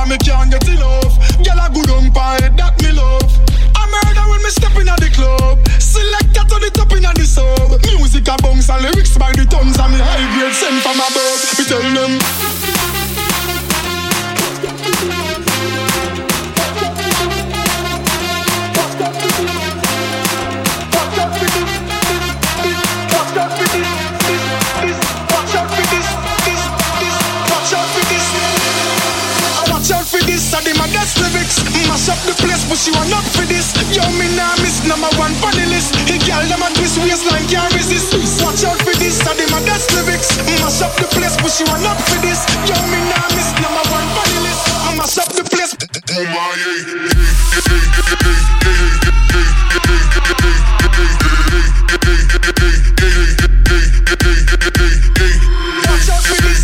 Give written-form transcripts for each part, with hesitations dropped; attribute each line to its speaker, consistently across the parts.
Speaker 1: and me can't get enough. Girl a good on head that me love. I murder when me step in at the club. Selector to the top in at the sub. Music a bounce and lyrics by the tons. And me high grade sent from above. Me tell them. Lyrics, mash up the place, but you are not for this. Yo, me nah miss number one on the list. Hey, girl, them a twist waistline, can't resist. Watch out for this, I my best lyrics. Mash up the place, but you are not for this. Yo, me nah miss number one on the list. Mash up the place. Watch out for this.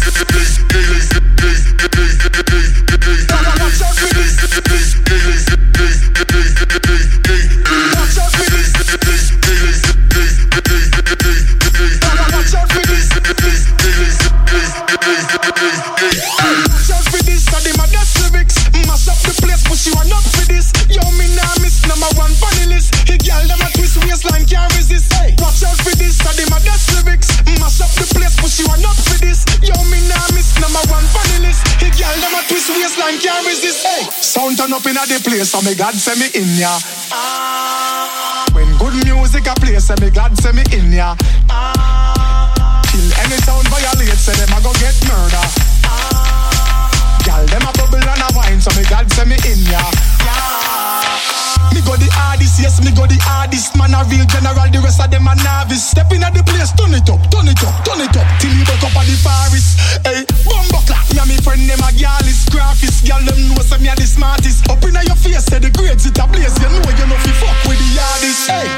Speaker 1: Turn up in the place, so me God send me in ya. When good music a play, say me God send me in ya. Kill any sound violate, say them a go get murder. Girl, them a bubble and a wine, so me God send me in ya. Me go the hardest, yes, me go the hardest. Man a real general, the rest of them a novice. Step in the place, turn it up, turn it up, turn it up. Till you buck up at the forest. Hey, bumbo clap, me and me friend them a gyalis. Graphist, girl them know say me a the smartest. Up in your face, say the grades it a blaze. You know fi fuck with the hardest. Hey.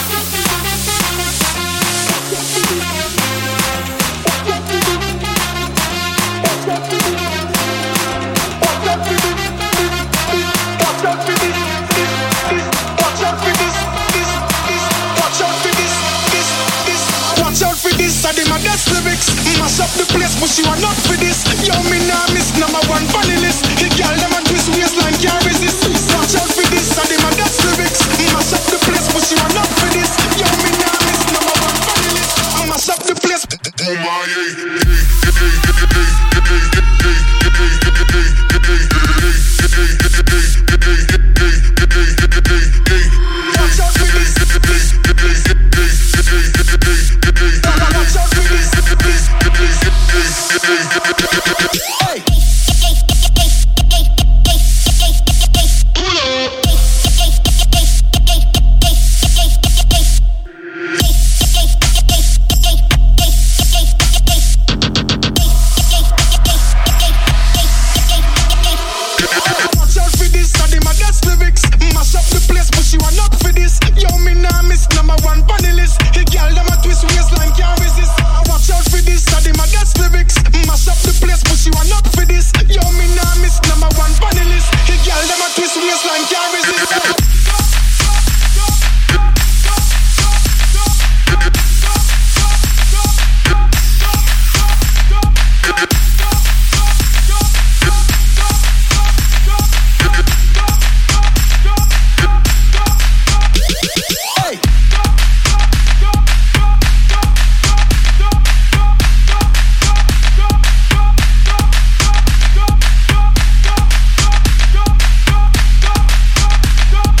Speaker 1: My best lyrics, mash up the place, but you are not for this. Yo, me nah miss number one on the list. Hey, girl, them a twist waistline, can't resist. Watch out for this, I my best lyrics, mash up the place, but you are not for this. Yo, me nah miss number one on the list. Mash up the place. Watch out for this. Hey.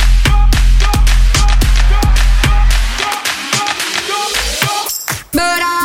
Speaker 2: But